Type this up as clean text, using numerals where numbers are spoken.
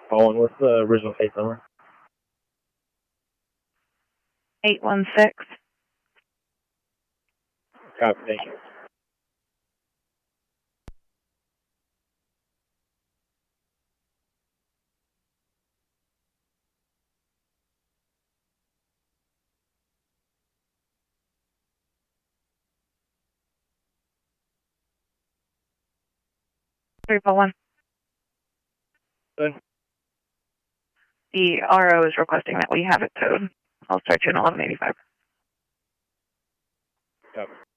Calling. What's the original case number? 816. Copy. Thank you. Three four one. Good. The RO is requesting that we have it towed. I'll start you in 1185. Copy.